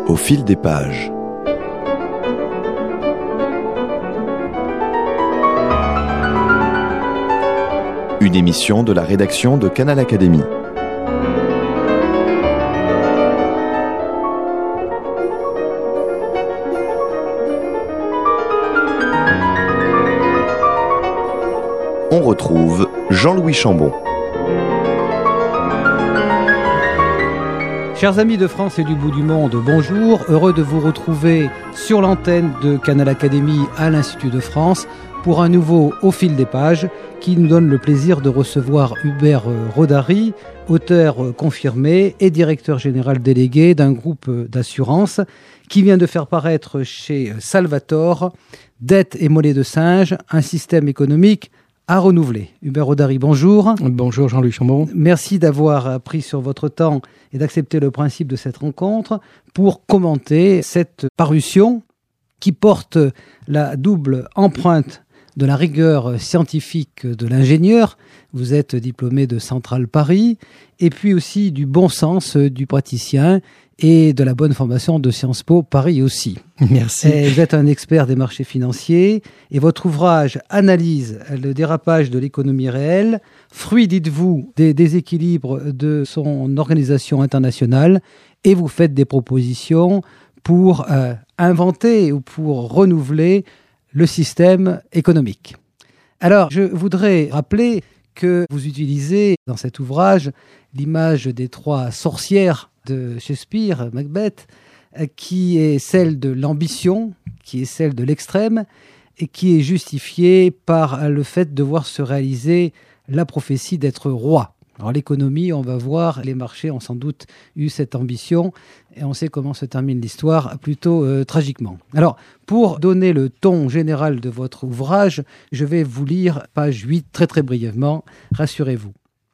Au fil des pages. Une émission de la rédaction de Canal Académie. On retrouve Jean-Louis Chambon. Chers amis de France et du bout du monde, bonjour. Heureux de vous retrouver sur l'antenne de Canal Académie à l'Institut de France pour un nouveau Au fil des pages qui nous donne le plaisir de recevoir Hubert Rodari, auteur confirmé et directeur général délégué d'un groupe d'assurance qui vient de faire paraître chez Salvatore Dette et monnaie de singe, un système économique à renouveler. Hubert Rodari, bonjour. Bonjour Jean-Louis Chambon. Merci d'avoir pris sur votre temps et d'accepter le principe de cette rencontre pour commenter cette parution qui porte la double empreinte de la rigueur scientifique de l'ingénieur. Vous êtes diplômé de Centrale Paris et puis aussi du bon sens du praticien et de la bonne formation de Sciences Po Paris aussi. Merci. Et vous êtes un expert des marchés financiers et votre ouvrage analyse le dérapage de l'économie réelle, fruit, dites-vous, des déséquilibres de son organisation internationale, et vous faites des propositions pour inventer ou pour renouveler le système économique. Alors, je voudrais rappeler que vous utilisez dans cet ouvrage l'image des trois sorcières de Shakespeare, Macbeth, qui est celle de l'ambition, qui est celle de l'extrême, et qui est justifiée par le fait de voir se réaliser la prophétie d'être roi. Alors l'économie, on va voir, les marchés ont sans doute eu cette ambition, et on sait comment se termine l'histoire, plutôt tragiquement. Alors, pour donner le ton général de votre ouvrage, je vais vous lire page 8 très très brièvement, rassurez-vous.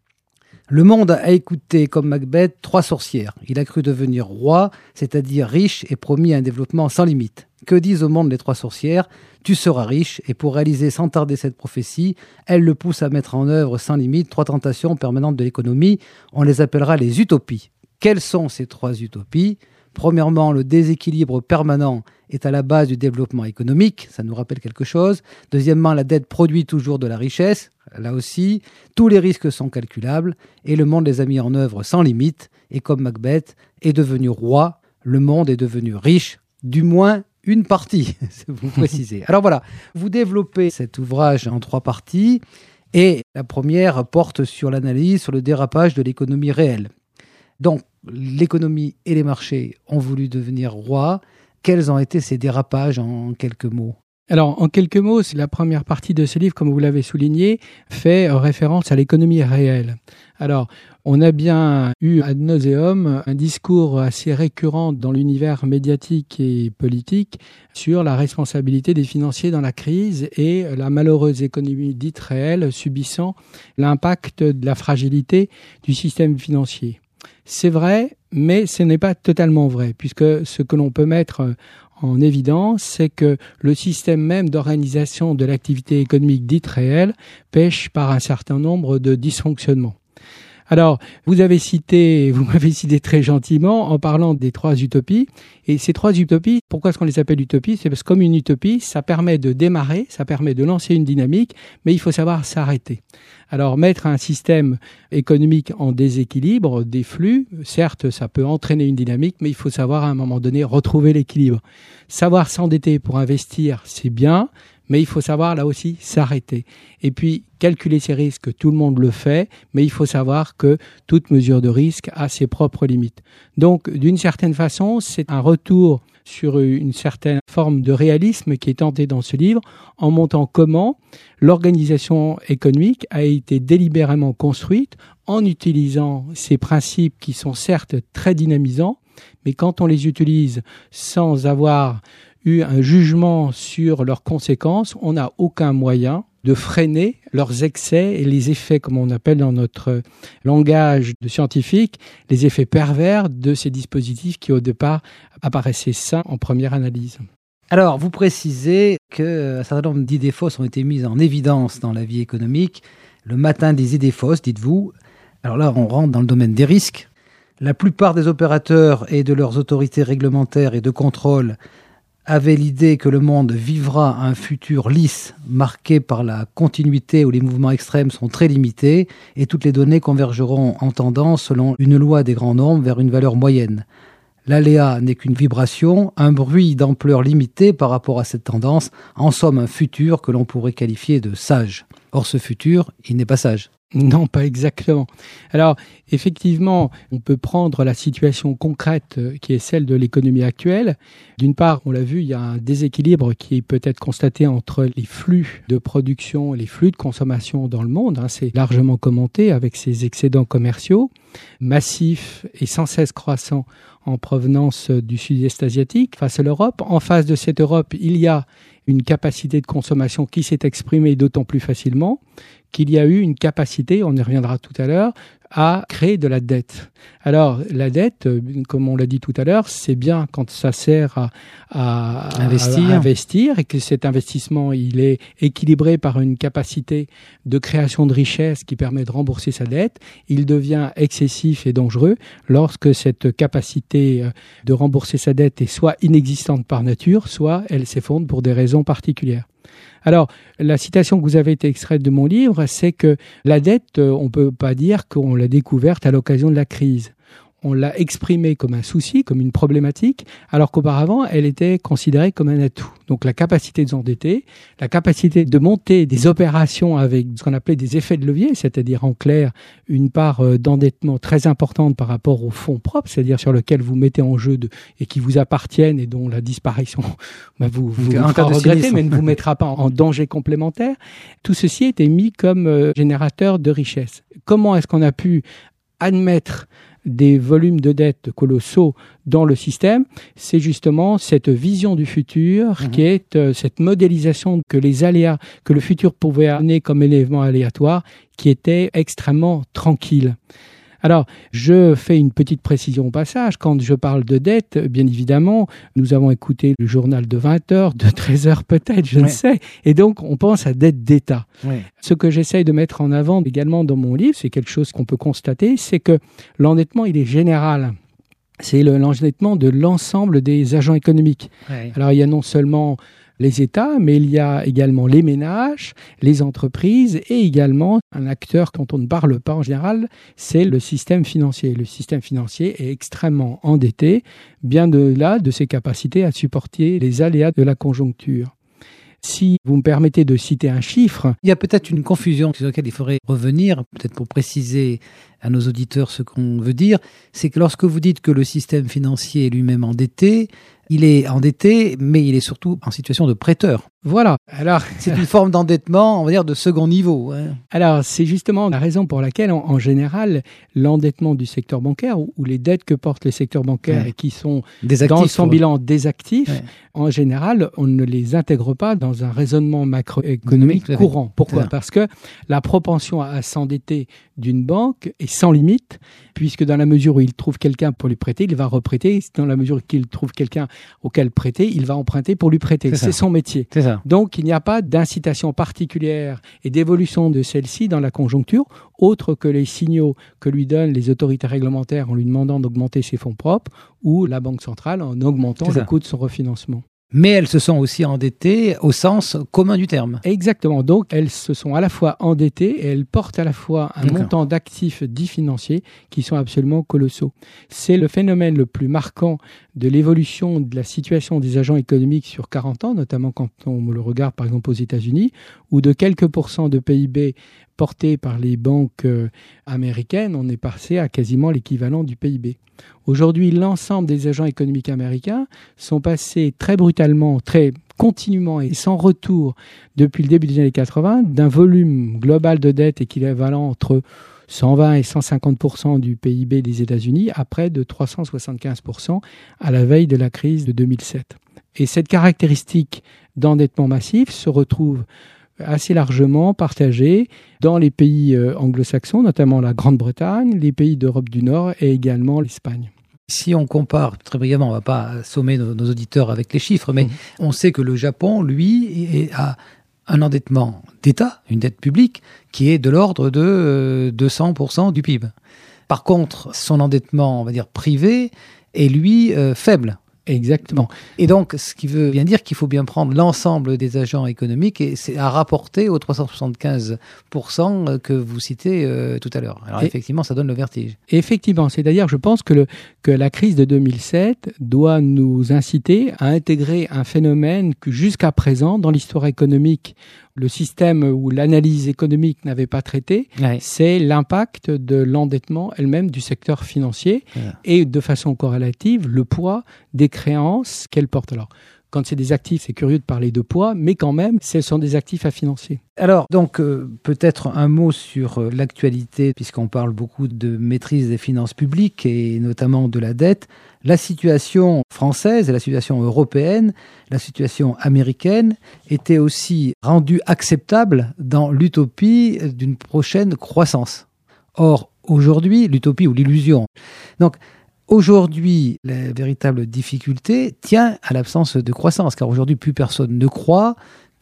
Le monde a écouté, comme Macbeth, trois sorcières. Il a cru devenir roi, c'est-à-dire riche, et promis un développement sans limite. Que disent au monde les trois sorcières ? Tu seras riche, et pour réaliser sans tarder cette prophétie, elles le poussent à mettre en œuvre sans limite trois tentations permanentes de l'économie. On les appellera les utopies. Quelles sont ces trois utopies ? Premièrement, le déséquilibre permanent est à la base du développement économique, ça nous rappelle quelque chose. Deuxièmement, la dette produit toujours de la richesse, là aussi. Tous les risques sont calculables et le monde les a mis en œuvre sans limite. Et comme Macbeth est devenu roi, le monde est devenu riche, du moins une partie, vous précisez. Alors voilà, vous développez cet ouvrage en trois parties et la première porte sur l'analyse, sur le dérapage de l'économie réelle. Donc, l'économie et les marchés ont voulu devenir rois. Quels ont été ces dérapages en quelques mots ? Alors, en quelques mots, c'est la première partie de ce livre, comme vous l'avez souligné, fait référence à l'économie réelle. Alors, on a bien eu ad nauseam un discours assez récurrent dans l'univers médiatique et politique sur la responsabilité des financiers dans la crise et la malheureuse économie dite réelle subissant l'impact de la fragilité du système financier. C'est vrai, mais ce n'est pas totalement vrai, puisque ce que l'on peut mettre en évidence, c'est que le système même d'organisation de l'activité économique dite réelle pêche par un certain nombre de dysfonctionnements. Alors, vous m'avez cité très gentiment en parlant des trois utopies. Et ces trois utopies, pourquoi est-ce qu'on les appelle utopies ? C'est parce que comme une utopie, ça permet de démarrer, ça permet de lancer une dynamique, mais il faut savoir s'arrêter. Alors, mettre un système économique en déséquilibre, des flux, certes, ça peut entraîner une dynamique, mais il faut savoir à un moment donné retrouver l'équilibre. Savoir s'endetter pour investir, c'est bien, mais il faut savoir là aussi s'arrêter. Et puis, calculer ses risques, tout le monde le fait, mais il faut savoir que toute mesure de risque a ses propres limites. Donc, d'une certaine façon, c'est un retour sur une certaine forme de réalisme qui est tenté dans ce livre, en montrant comment l'organisation économique a été délibérément construite en utilisant ces principes qui sont certes très dynamisants, mais quand on les utilise sans avoir eu un jugement sur leurs conséquences, on n'a aucun moyen de freiner leurs excès et les effets, comme on appelle dans notre langage de scientifique, les effets pervers de ces dispositifs qui au départ apparaissaient sains en première analyse. Alors, vous précisez qu'un certain nombre d'idées fausses ont été mises en évidence dans la vie économique. Le matin des idées fausses, dites-vous. Alors là, on rentre dans le domaine des risques. La plupart des opérateurs et de leurs autorités réglementaires et de contrôle avaient l'idée que le monde vivra un futur lisse, marqué par la continuité où les mouvements extrêmes sont très limités et toutes les données convergeront en tendance selon une loi des grands nombres vers une valeur moyenne. L'aléa n'est qu'une vibration, un bruit d'ampleur limitée par rapport à cette tendance, en somme un futur que l'on pourrait qualifier de sage. Or ce futur, il n'est pas sage. Non, pas exactement. Alors, effectivement, on peut prendre la situation concrète qui est celle de l'économie actuelle. D'une part, on l'a vu, il y a un déséquilibre qui peut être constaté entre les flux de production et les flux de consommation dans le monde. C'est largement commenté avec ces excédents commerciaux massifs et sans cesse croissants en provenance du sud-est asiatique face à l'Europe. En face de cette Europe, il y a une capacité de consommation qui s'est exprimée d'autant plus facilement qu'il y a eu une capacité, on y reviendra tout à l'heure, à créer de la dette. Alors, la dette, comme on l'a dit tout à l'heure, c'est bien quand ça sert à investir et que cet investissement, il est équilibré par une capacité de création de richesse qui permet de rembourser sa dette. Il devient excessif et dangereux lorsque cette capacité de rembourser sa dette est soit inexistante par nature, soit elle s'effondre pour des raisons particulières. Alors, la citation que vous avez été extraite de mon livre, c'est que la dette, on ne peut pas dire qu'on l'a découverte à l'occasion de la crise. On l'a exprimée comme un souci, comme une problématique, alors qu'auparavant, elle était considérée comme un atout. Donc la capacité de s'endetter, la capacité de monter des opérations avec ce qu'on appelait des effets de levier, c'est-à-dire en clair une part d'endettement très importante par rapport aux fonds propres, c'est-à-dire sur lesquels vous mettez en jeu et qui vous appartiennent et dont la disparition vous fera regretter, mais ne vous mettra pas en danger complémentaire. Tout ceci était mis comme générateur de richesse. Comment est-ce qu'on a pu admettre des volumes de dette colossaux dans le système? C'est justement cette vision du futur qui est cette modélisation que les aléas, que le futur pouvait amener comme élément aléatoire, qui était extrêmement tranquille. Alors, je fais une petite précision au passage. Quand je parle de dette, bien évidemment, nous avons écouté le journal de 20 heures, de 13 heures peut-être, je ne sais. Et donc, on pense à dette d'État. Oui. Ce que j'essaye de mettre en avant également dans mon livre, c'est quelque chose qu'on peut constater, c'est que l'endettement, il est général. C'est l'endettement de l'ensemble des agents économiques. Oui. Alors, il y a non seulement les États, mais il y a également les ménages, les entreprises et également un acteur dont on ne parle pas en général, c'est le système financier. Le système financier est extrêmement endetté, bien de-delà de ses capacités à supporter les aléas de la conjoncture. Si vous me permettez de citer un chiffre... Il y a peut-être une confusion sur laquelle il faudrait revenir, peut-être pour préciser à nos auditeurs ce qu'on veut dire, c'est que lorsque vous dites que le système financier est lui-même endetté, il est endetté, mais il est surtout en situation de prêteur. Voilà. Alors, c'est une forme d'endettement, on va dire, de second niveau. Hein. Alors, c'est justement la raison pour laquelle, en général, l'endettement du secteur bancaire ou les dettes que portent les secteurs bancaires et qui sont dans son bilan des actifs, en général, on ne les intègre pas dans un raisonnement macroéconomique courant. Pourquoi ? Parce que la propension à s'endetter d'une banque est sans limite, puisque dans la mesure où il trouve quelqu'un pour lui prêter, il va reprêter. Dans la mesure qu'il trouve quelqu'un auquel prêter, il va emprunter pour lui prêter. C'est son métier. C'est ça. Donc, il n'y a pas d'incitation particulière et d'évolution de celle-ci dans la conjoncture, autre que les signaux que lui donnent les autorités réglementaires en lui demandant d'augmenter ses fonds propres ou la Banque centrale en augmentant le coût de son refinancement. Mais elles se sont aussi endettées au sens commun du terme. Exactement. Donc, elles se sont à la fois endettées et elles portent à la fois un montant d'actifs dits financiers qui sont absolument colossaux. C'est le phénomène le plus marquant de l'évolution de la situation des agents économiques sur 40 ans, notamment quand on le regarde par exemple aux États-Unis, où de quelques pourcents de PIB portés par les banques américaines, on est passé à quasiment l'équivalent du PIB. Aujourd'hui, l'ensemble des agents économiques américains sont passés très brutalement, très continuellement et sans retour depuis le début des années 80 d'un volume global de dette équivalent entre 120 et 150% du PIB des États-Unis à près de 375% à la veille de la crise de 2007. Et cette caractéristique d'endettement massif se retrouve assez largement partagée dans les pays anglo-saxons, notamment la Grande-Bretagne, les pays d'Europe du Nord et également l'Espagne. Si on compare, très brièvement, on ne va pas sommer nos auditeurs avec les chiffres, mais on sait que le Japon, lui, a un endettement d'État, une dette publique, qui est de l'ordre de 200% du PIB. Par contre, son endettement, on va dire privé, est lui faible. Exactement. Et donc, ce qui veut bien dire qu'il faut bien prendre l'ensemble des agents économiques et c'est à rapporter aux 375% que vous citez tout à l'heure. Alors effectivement, ça donne le vertige. Effectivement, c'est-à-dire je pense que la crise de 2007 doit nous inciter à intégrer un phénomène que jusqu'à présent, dans l'histoire économique, le système où l'analyse économique n'avait pas traité, c'est l'impact de l'endettement elle-même du secteur financier et de façon corrélative, le poids des créances qu'elle porte. Alors, quand c'est des actifs, c'est curieux de parler de poids, mais quand même, ce sont des actifs à financer. Alors, donc, peut-être un mot sur l'actualité, puisqu'on parle beaucoup de maîtrise des finances publiques et notamment de la dette. La situation française et la situation européenne, la situation américaine étaient aussi rendues acceptables dans l'utopie d'une prochaine croissance. Or, aujourd'hui, l'utopie ou l'illusion. Donc, aujourd'hui, la véritable difficulté tient à l'absence de croissance, car aujourd'hui, plus personne ne croit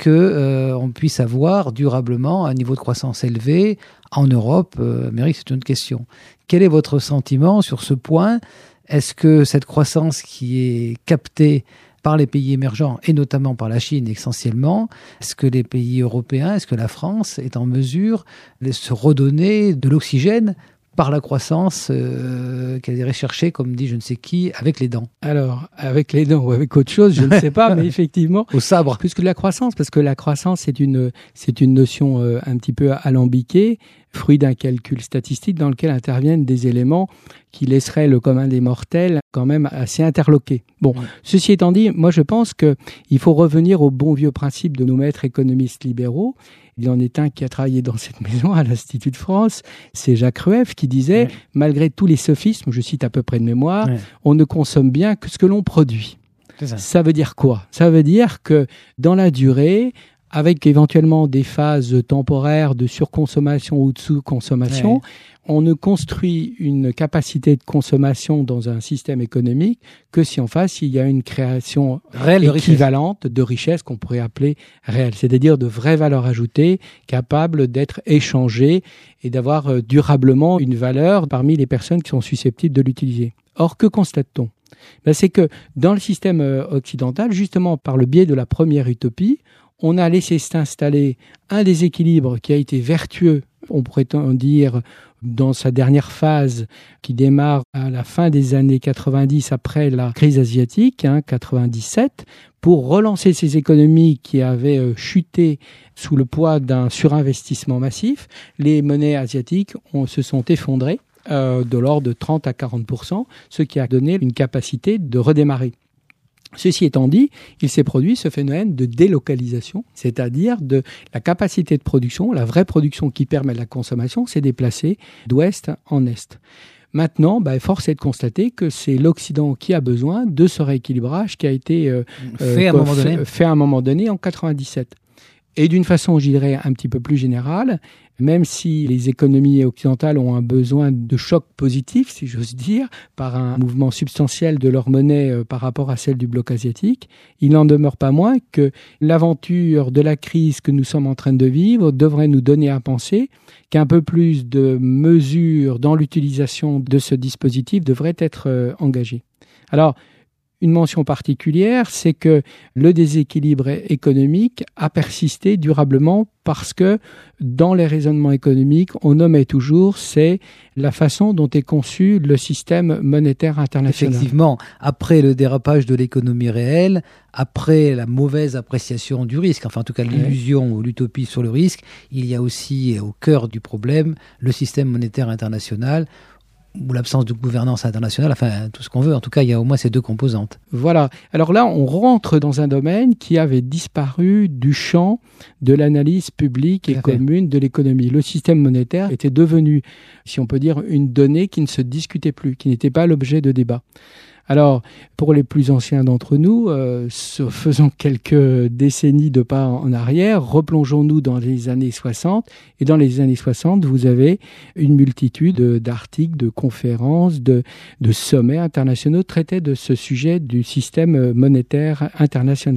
qu'on puisse avoir durablement un niveau de croissance élevé en Europe. Amérique, c'est une question. Quel est votre sentiment sur ce point ? Est-ce que cette croissance qui est captée par les pays émergents, et notamment par la Chine essentiellement, est-ce que les pays européens, est-ce que la France est en mesure de se redonner de l'oxygène par la croissance qu'elle irait chercher, comme dit je ne sais qui, avec les dents? Alors, avec les dents ou avec autre chose, je ne sais pas, mais effectivement... Au sabre. Plus que de la croissance, parce que la croissance, c'est une notion un petit peu alambiquée, fruit d'un calcul statistique dans lequel interviennent des éléments qui laisseraient le commun des mortels quand même assez interloqué. Bon, ceci étant dit, moi je pense qu'il faut revenir au bon vieux principe de nos maîtres économistes libéraux. Il y en est un qui a travaillé dans cette maison à l'Institut de France, c'est Jacques Rueff qui disait, malgré tous les sophismes, je cite à peu près de mémoire, on ne consomme bien que ce que l'on produit. Ça veut dire quoi ? Ça veut dire que dans la durée, avec éventuellement des phases temporaires de surconsommation ou de sous-consommation, on ne construit une capacité de consommation dans un système économique que si en face, il y a une création réelle équivalente de richesse qu'on pourrait appeler réelle, c'est-à-dire de vraies valeurs ajoutées capables d'être échangées et d'avoir durablement une valeur parmi les personnes qui sont susceptibles de l'utiliser. Or, que constate-t-on ? C'est que dans le système occidental, justement par le biais de la première utopie, on a laissé s'installer un déséquilibre qui a été vertueux, on pourrait en dire, dans sa dernière phase qui démarre à la fin des années 90 après la crise asiatique, 97, pour relancer ces économies qui avaient chuté sous le poids d'un surinvestissement massif. Les monnaies asiatiques se sont effondrées de l'ordre de 30 à 40%, ce qui a donné une capacité de redémarrer. Ceci étant dit, il s'est produit ce phénomène de délocalisation, c'est-à-dire de la capacité de production, la vraie production qui permet la consommation, s'est déplacée d'ouest en est. Maintenant, force est de constater que c'est l'Occident qui a besoin de ce rééquilibrage qui a été fait à un moment donné en 97. Et d'une façon, je dirais, un petit peu plus générale, même si les économies occidentales ont un besoin de choc positif, si j'ose dire, par un mouvement substantiel de leur monnaie par rapport à celle du bloc asiatique, il n'en demeure pas moins que l'aventure de la crise que nous sommes en train de vivre devrait nous donner à penser qu'un peu plus de mesures dans l'utilisation de ce dispositif devraient être engagées. Alors, une mention particulière, c'est que le déséquilibre économique a persisté durablement parce que dans les raisonnements économiques, on omet toujours, c'est la façon dont est conçu le système monétaire international. Effectivement, après le dérapage de l'économie réelle, après la mauvaise appréciation du risque, enfin en tout cas l'illusion ou l'utopie sur le risque, il y a aussi au cœur du problème le système monétaire international, ou l'absence de gouvernance internationale, enfin tout ce qu'on veut. En tout cas, il y a au moins ces deux composantes. Voilà. Alors là, on rentre dans un domaine qui avait disparu du champ de l'analyse publique et commune de l'économie. Le système monétaire était devenu, si on peut dire, une donnée qui ne se discutait plus, qui n'était pas l'objet de débat. Alors, pour les plus anciens d'entre nous, faisons quelques décennies de pas en arrière, replongeons-nous dans les années 60. Et dans les années 60, vous avez une multitude d'articles, de conférences, de sommets internationaux traitaient de ce sujet du système monétaire international.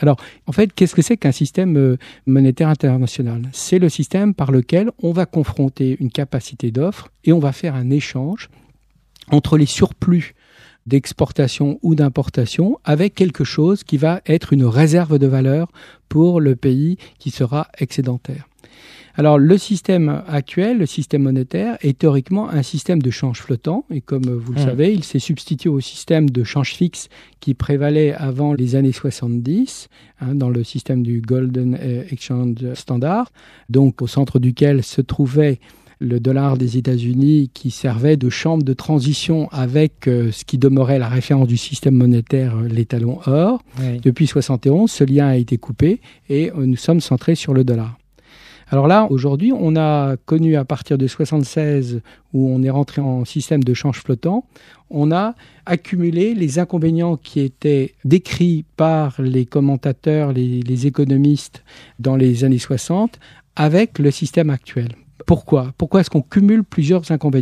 Alors, en fait, qu'est-ce que c'est qu'un système monétaire international ? C'est le système par lequel on va confronter une capacité d'offre et on va faire un échange entre les surplus d'exportation ou d'importation avec quelque chose qui va être une réserve de valeur pour le pays qui sera excédentaire. Alors, le système actuel, le système monétaire, est théoriquement un système de change flottant. Et comme vous le savez, il s'est substitué au système de change fixe qui prévalait avant les années 70, dans le système du Golden Exchange Standard, donc au centre duquel se trouvait le dollar des États-Unis qui servait de chambre de transition avec ce qui demeurait la référence du système monétaire, l'étalon or. Oui. Depuis 1971, ce lien a été coupé et nous sommes centrés sur le dollar. Alors là, aujourd'hui, on a connu à partir de 1976, où on est rentré en système de change flottant, on a accumulé les inconvénients qui étaient décrits par les commentateurs, les économistes dans les années 60 avec le système actuel. Pourquoi est-ce qu'on cumule plusieurs inconvénients ?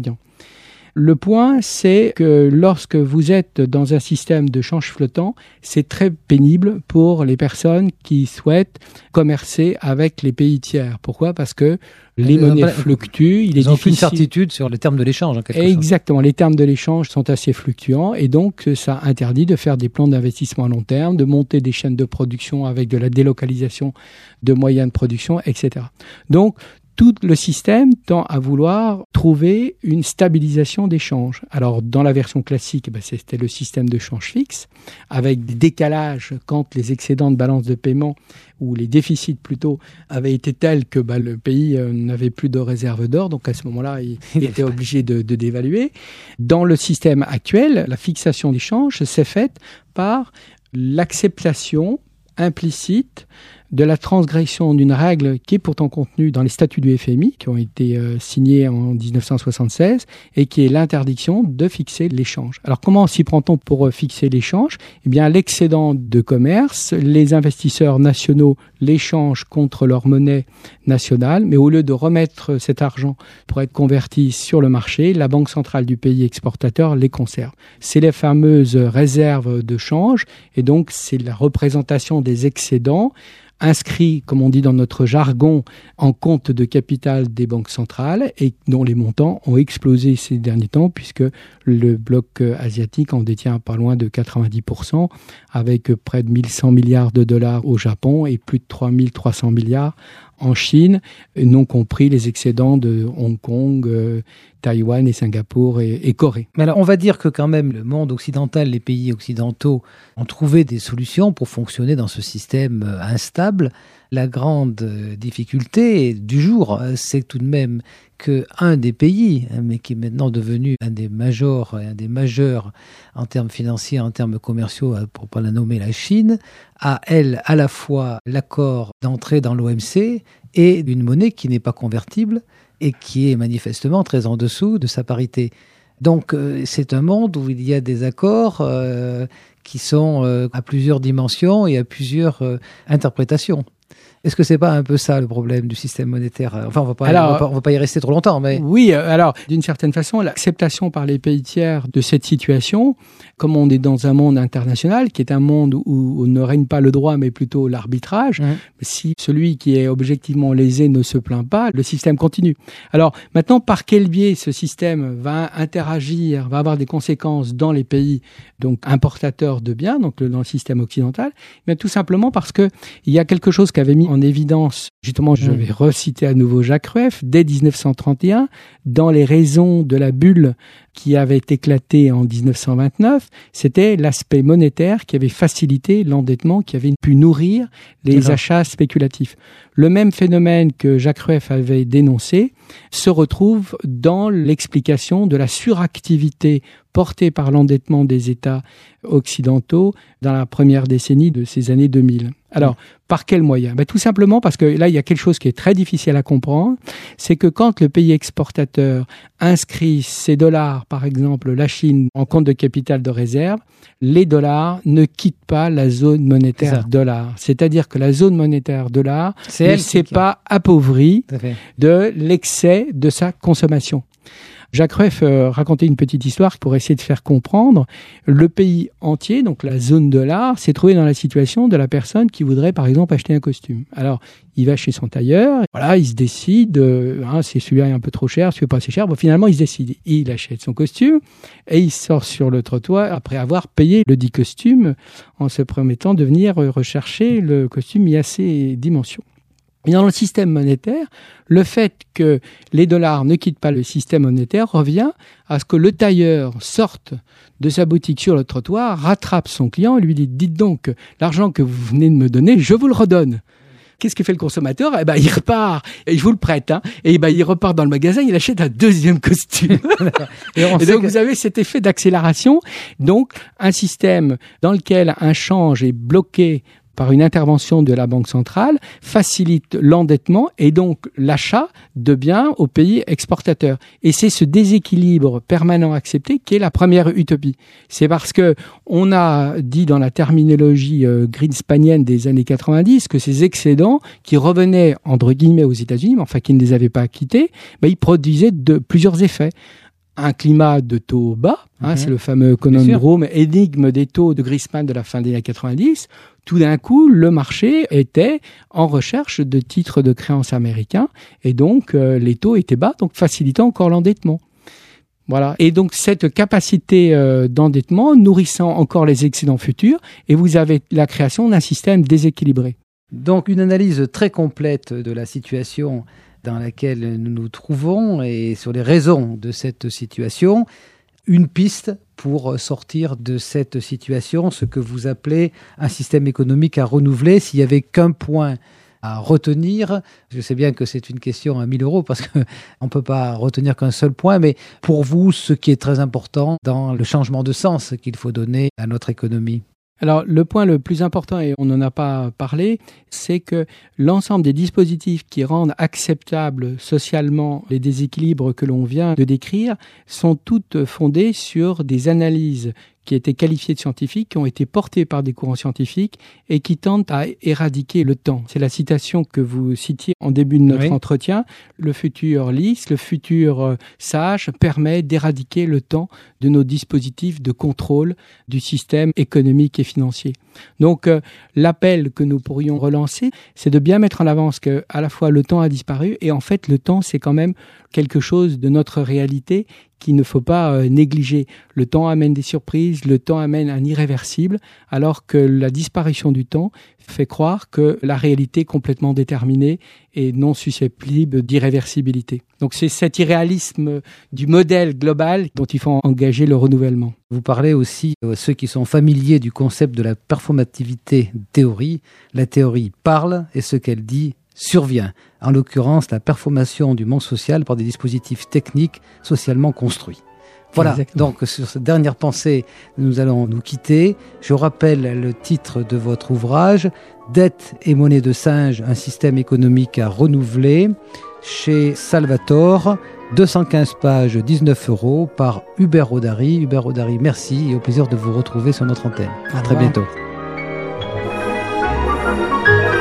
Le point, c'est que lorsque vous êtes dans un système de change flottant, c'est très pénible pour les personnes qui souhaitent commercer avec les pays tiers. Pourquoi ? Parce que les monnaies fluctuent. Ils n'ont aucune certitude sur les termes de l'échange, en quelque sorte. Exactement. Les termes de l'échange sont assez fluctuants et donc ça interdit de faire des plans d'investissement à long terme, de monter des chaînes de production avec de la délocalisation de moyens de production, etc. Donc, tout le système tend à vouloir trouver une stabilisation des changes. Alors, dans la version classique, c'était le système de change fixe, avec des décalages quand les excédents de balance de paiement, ou les déficits plutôt, avaient été tels que le pays n'avait plus de réserve d'or. Donc, à ce moment-là, il était obligé de dévaluer. Dans le système actuel, la fixation des changes s'est faite par l'acceptation implicite de la transgression d'une règle qui est pourtant contenue dans les statuts du FMI, qui ont été signés en 1976, et qui est l'interdiction de fixer l'échange. Alors comment s'y prend-on pour fixer l'échange ? Eh bien, l'excédent de commerce, les investisseurs nationaux l'échangent contre leur monnaie nationale, mais au lieu de remettre cet argent pour être converti sur le marché, la Banque centrale du pays exportateur les conserve. C'est les fameuses réserves de change, et donc c'est la représentation des excédents inscrits, comme on dit dans notre jargon, en compte de capital des banques centrales et dont les montants ont explosé ces derniers temps puisque le bloc asiatique en détient pas loin de 90%, avec près de 1100 milliards de dollars au Japon et plus de 3300 milliards en Chine, non compris les excédents de Hong Kong, Taïwan et Singapour et Corée. Mais alors, on va dire que quand même le monde occidental, les pays occidentaux ont trouvé des solutions pour fonctionner dans ce système instable. La grande difficulté du jour, c'est tout de même qu'un des pays, mais qui est maintenant devenu un des majors en termes financiers, en termes commerciaux, pour ne pas la nommer la Chine, a, elle, à la fois l'accord d'entrée dans l'OMC et une monnaie qui n'est pas convertible et qui est manifestement très en dessous de sa parité. Donc c'est un monde où il y a des accords qui sont à plusieurs dimensions et à plusieurs interprétations. Est-ce que c'est pas un peu ça le problème du système monétaire ? Enfin, on va pas y rester trop longtemps, mais... Oui, alors, d'une certaine façon, l'acceptation par les pays tiers de cette situation, comme on est dans un monde international, qui est un monde où ne règne pas le droit, mais plutôt l'arbitrage, si celui qui est objectivement lésé ne se plaint pas, le système continue. Alors, maintenant, par quel biais ce système va interagir, va avoir des conséquences dans les pays donc importateurs de biens, donc dans le système occidental ? Mais tout simplement parce que il y a quelque chose qu'avait mis en évidence, justement, je vais reciter à nouveau Jacques Rueff, dès 1931, dans les raisons de la bulle qui avait éclaté en 1929, c'était l'aspect monétaire qui avait facilité l'endettement, qui avait pu nourrir les achats spéculatifs. Le même phénomène que Jacques Rueff avait dénoncé se retrouve dans l'explication de la suractivité portée par l'endettement des États occidentaux dans la première décennie de ces années 2000. Alors, par quels moyens ? Tout simplement parce que là, il y a quelque chose qui est très difficile à comprendre, c'est que quand le pays exportateur inscrit ses dollars, par exemple la Chine, en compte de capital de réserve, les dollars ne quittent pas la zone monétaire dollar. C'est-à-dire que la zone monétaire dollar ne s'est pas appauvrie de l'excès de sa consommation. Jacques Rueff racontait une petite histoire pour essayer de faire comprendre. Le pays entier, donc la zone de l'art, s'est trouvé dans la situation de la personne qui voudrait par exemple acheter un costume. Alors, il va chez son tailleur, voilà, il se décide, si celui-là est un peu trop cher, celui-là pas assez cher, finalement il se décide. Il achète son costume et il sort sur le trottoir après avoir payé le dit costume en se promettant de venir rechercher le costume à ses dimensions. Et dans le système monétaire, le fait que les dollars ne quittent pas le système monétaire revient à ce que le tailleur sorte de sa boutique sur le trottoir, rattrape son client et lui dit « Dites donc, l'argent que vous venez de me donner, je vous le redonne ». Qu'est-ce que fait le consommateur ? Il repart, et je vous le prête, et il repart dans le magasin, il achète un deuxième costume. et donc vous avez cet effet d'accélération, donc un système dans lequel un change est bloqué par une intervention de la Banque centrale, facilite l'endettement et donc l'achat de biens aux pays exportateurs. Et c'est ce déséquilibre permanent accepté qui est la première utopie. C'est parce que on a dit dans la terminologie greenspanienne des années 90 que ces excédents qui revenaient entre guillemets aux États-Unis, mais enfin qui ne les avaient pas quittés, ils produisaient plusieurs effets. Un climat de taux bas, c'est le fameux conundrum, énigme des taux de Greenspan de la fin des années 90. Tout d'un coup, le marché était en recherche de titres de créances américains et donc les taux étaient bas, donc facilitant encore l'endettement. Voilà. Et donc cette capacité d'endettement nourrissant encore les excédents futurs et vous avez la création d'un système déséquilibré. Donc une analyse très complète de la situation dans laquelle nous nous trouvons et sur les raisons de cette situation. Une piste pour sortir de cette situation, ce que vous appelez un système économique à renouveler. S'il n'y avait qu'un point à retenir, je sais bien que c'est une question à 1 000 € parce qu'on ne peut pas retenir qu'un seul point, mais pour vous, ce qui est très important dans le changement de sens qu'il faut donner à notre économie. Alors, le point le plus important, et on n'en a pas parlé, c'est que l'ensemble des dispositifs qui rendent acceptables socialement les déséquilibres que l'on vient de décrire sont toutes fondées sur des analyses qui étaient qualifiées de scientifiques, qui ont été portées par des courants scientifiques et qui tentent à éradiquer le temps. C'est la citation que vous citiez en début de notre entretien. Le futur lisse, le futur sage permet d'éradiquer le temps de nos dispositifs de contrôle du système économique et financier. Donc, l'appel que nous pourrions relancer, c'est de bien mettre en avant que à la fois le temps a disparu et en fait, le temps, c'est quand même quelque chose de notre réalité qu'il ne faut pas négliger. Le temps amène des surprises, le temps amène un irréversible, alors que la disparition du temps fait croire que la réalité est complètement déterminée et non susceptible d'irréversibilité. Donc c'est cet irréalisme du modèle global dont il faut engager le renouvellement. Vous parlez aussi, ceux qui sont familiers du concept de la performativité théorie, la théorie parle et ce qu'elle dit survient, en l'occurrence la performation du monde social par des dispositifs techniques socialement construits. Voilà, exactement. Donc sur cette dernière pensée, nous allons nous quitter. Je rappelle le titre de votre ouvrage, Dette et monnaie de singe, un système économique à renouveler, chez Salvatore, 215 pages, 19 € par Hubert Rodari. Hubert Rodari, merci et au plaisir de vous retrouver sur notre antenne. À très bientôt.